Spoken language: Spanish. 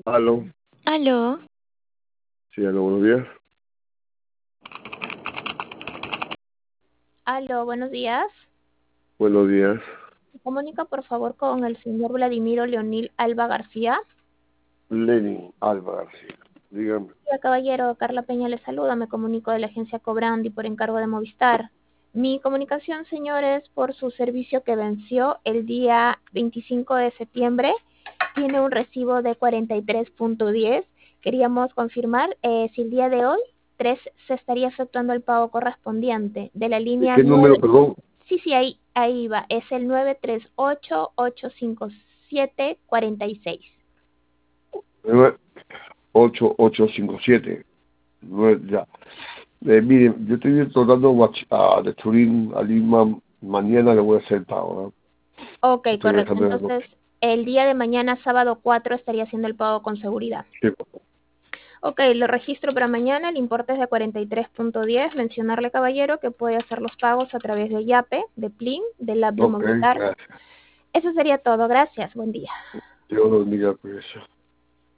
Aló, Aló, sí, aló, buenos días. aló, buenos días. Buenos días. Se comunica por favor con el señor Vladimiro Leonil Alba García. Lenin Alba García. Dígame. Hola, caballero, Carla Peña le saluda. Me comunico de la agencia Cobrandi por encargo de Movistar. Mi comunicación, señores, por su servicio que venció el día 25 de septiembre. Tiene un recibo de 43.10. Queríamos confirmar si el día de hoy 3 se estaría efectuando el pago correspondiente de la ¿De línea qué número, 9. perdón? Sí, sí, ahí va. Es el 938-857-46. 8857. Ya. Miren, yo estoy tratando de Turín a Lima. Mañana le voy a hacer el pago, ¿no? Ok, Estoy correcto. dejando de... Entonces, el día de mañana, sábado 4, estaría haciendo el pago con seguridad. Sí. Ok, lo registro para mañana. El importe es de 43.10. Mencionarle, caballero, que puede hacer los pagos a través de Yape, de Plin, del app de Ok, Movistar. gracias. Eso sería todo. Gracias. Buen día. Dios lo bendiga, pues.